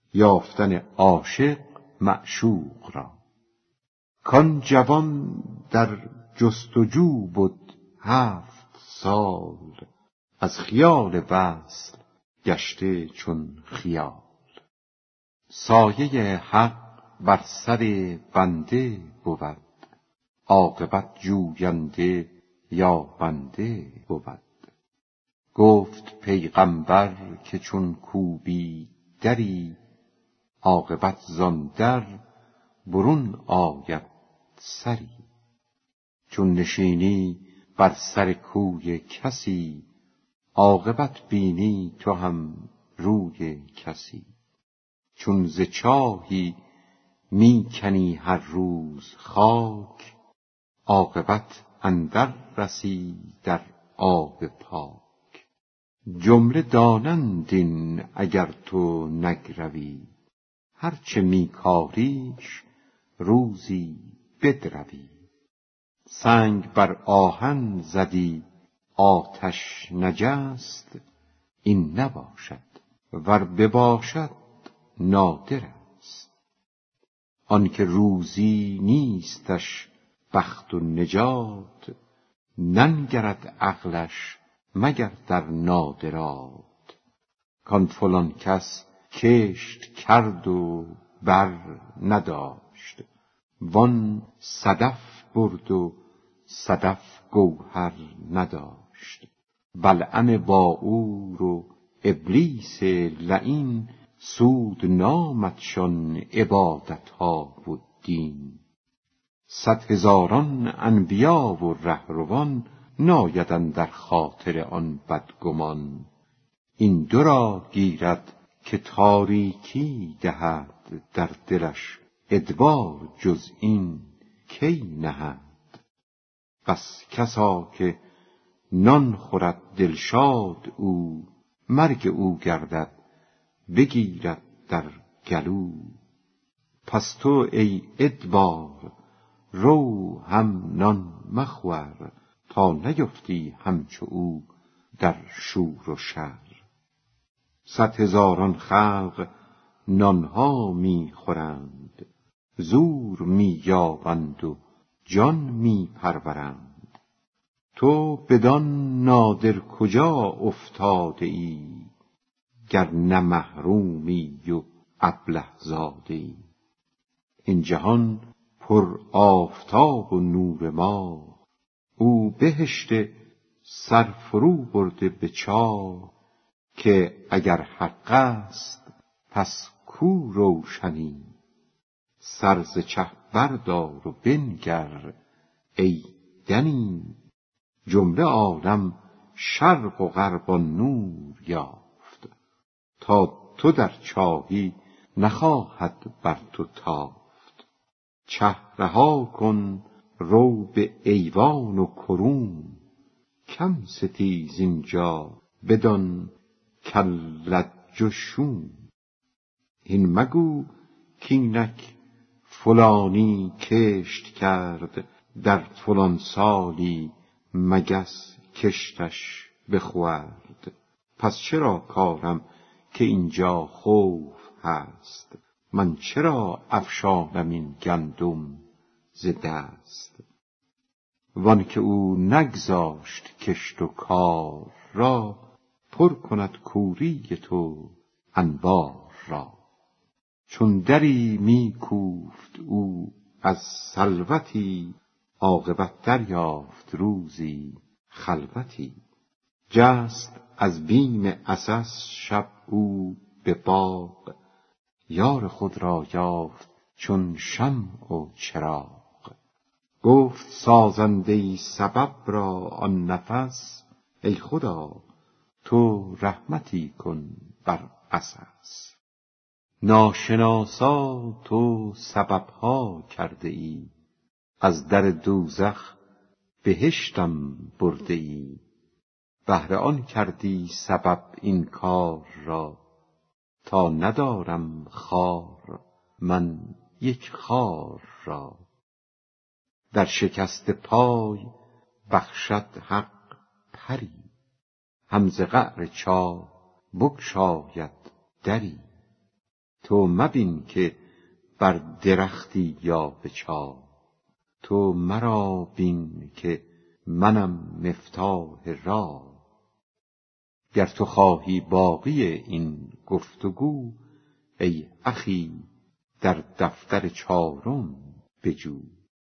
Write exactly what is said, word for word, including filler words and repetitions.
یافتن عاشق معشوق را. کان جوان در جستجو بود هفت سال، از خیال وصل گشته چون خیال. سایه حق بر سر بنده بود، عاقبت جوینده یا بنده بود. گفت پیغمبر که چون کوبی دری، عاقبت زان در برون آید سری. چون نشینی بر سر کوی کسی، عاقبت بینی تو هم روی کسی. چون ز چاهی می کنی هر روز خاک، عاقبت اندر رسی در آب پاک. جمله دانند این اگر تو نگروی، هرچه می کاریش روزی بدروی. سنگ بر آهن زدی آتش نجست، این نباشد ور بباشد نادر است. آنکه روزی نیستش بخت و نجات، ننگرد عقلش مگر در نادرات. کان فلان کس کشت کرد و بر نداشت، وان صدف برد و صدف گوهر نداشت. بلعم باعور و ابلیس لعین، سود نامدشان عبادتها و دین. صد هزاران انبیا و رهروان، ناید اندر خاطر آن بدگمان. این دو را گیرد که تاریکی دهد، در دلش ادبار جز این کی نهد. بس کسا که نان خورد دلشاد او، مرگ او گردد بگیرد در گلو. پس تو ای ادبار رو هم نان مخور، تا نیفتی همچو او در شور و شر. صد هزاران خلق نانها می خورند، زور می یابند و جان می پرورند. تو بدان نادر کجا افتاده ای، گر نه محرومی و ابله زاده ای. این جهان پر آفتاب و نور ما، او بهشت سر فرو برده به چاه. که اگر حق است پس کو روشنی، سر ز چه بردار و بنگر ای دنی. جمله عالم شرق و غرب آن نور یافت، تا تو در چاهی نخواهد بر تو تافت. چه رها کن رو به ایوان و کرون، کم ستیز اینجا بدان کلج و شوم. این مگو کینک فلانی کشت کرد، در فلان سالی مگس کشتش بخورد. پس چرا کارم که اینجا خوف هست، من چرا افشانم این گندم ز دست. وان که او نگذاشت کشت و کار را، پر کند کوری تو انبار را. چون دری می کوفت او از سلوتی، عاقبت دریافت روزی خلوتی. جست از بیم عسس شب او به باغ، یار خود را یافت چون شمع و چراغ. گفت سازنده سبب را آن نفس، ای خدا تو رحمتی کن بر عسس. ناشناسا تو سببها کرده ای، از در دوزخ بهشتم برده ای. بهر آن کردی سبب این کار را، تا ندارم خار من یک خار را. در شکست پای بخشد حق پری، هم ز قعر چاه بگشاید دری. تو مبین که بر درختی یا به چاه، تو مرا بین که منم مفتاح راه. گر تو خواهی باقی این گفتگو، ای اخی در دفتر چارم بجو.